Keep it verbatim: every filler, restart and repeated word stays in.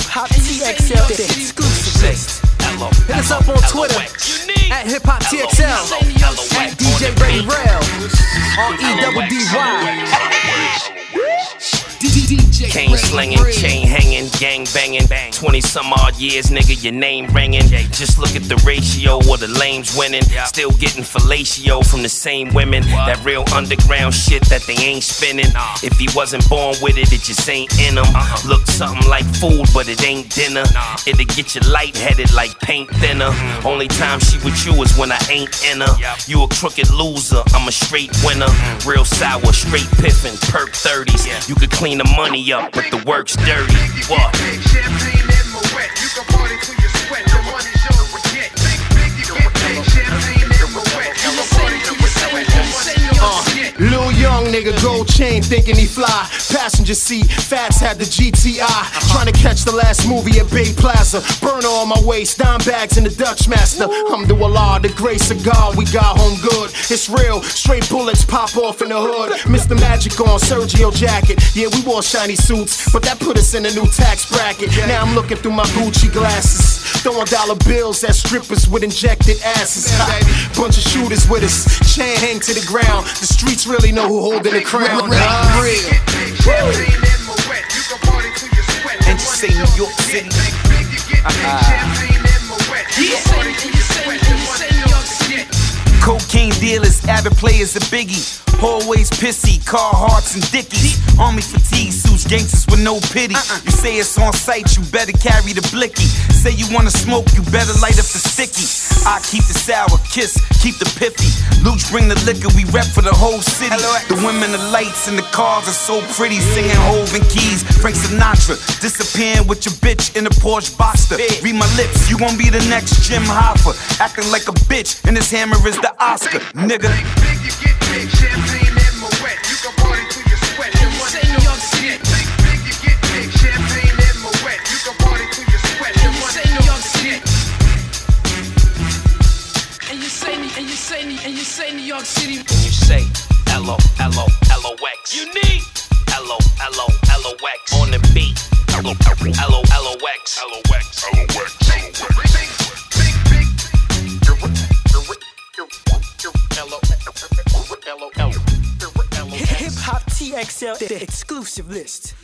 Hop T X L, the exclusive list. Hit us up on Twitter at Hip Hop T X L, at D J Ready Rail, on E double D Y. Cane slinging, chain hanging, gang banging, twenty some odd years, nigga, your name ringing. Just look at the ratio of the lames winning. Still getting fellatio from the same women. That real underground shit that they ain't spinning. If he wasn't born with it, it just ain't in him. Look something like food, but it ain't dinner. It'll get you lightheaded like paint thinner. Only time she with you is when I ain't in her. You a crooked loser, I'm a straight winner. Real sour, straight piffin', perk thirties. You could clean the money up, but the work's dirty. What? Champagne in my wet. You can party till you sweat. The money's yours to get. You can't take champagne in my wet. You can party till you sweat. The money's yours to get. Lil young nigga, gold chain, thinking he fly. Passenger seat, Fats had the G T I. Trying to catch the last movie at Bay Plaza. Burner on my waist, dime bags in the Dutch Master. Alhamdulillah, the grace of God, we got home good. It's real, straight bullets pop off in the hood. Mister Magic on, Sergio jacket. Yeah, we wore shiny suits, but that put us in a new tax bracket. Now I'm looking through my Gucci glasses, throwing dollar bills at strippers with injected asses. Ha, bunch of shooters with us, chain hang to the ground. The streets really know who holding the crown. Real. And you say New York City. Cocaine dealers, avid players, a biggie. Always pissy, Carhartts and Dickies. Army fatigue suits, gangsters with no pity. You say it's on sight, you better carry the blicky. Say you wanna smoke, you better light up the sticky. I keep the sour, kiss, keep the piffy. Luch bring the liquor, we rep for the whole city. The women, the lights, and the cars are so pretty. Singing Hove and Keys, Frank Sinatra. Disappearing with your bitch in a Porsche Boxster. Read my lips, you gon' be the next Jim Hoffa. Acting like a bitch, and this hammer is the Oscar, nigga. Champagne in my wet. You can party till you sweat. The money's yours to get. You get paid champagne in my wet. You can party till you sweat. The money's yours to get. And you say, and you say, and you say New York City. When you say L O L O L O X, unique. L O L O L O X on the beat. L O L O L O X. L O X. L O X. Hip Hop T X L, the exclusive list.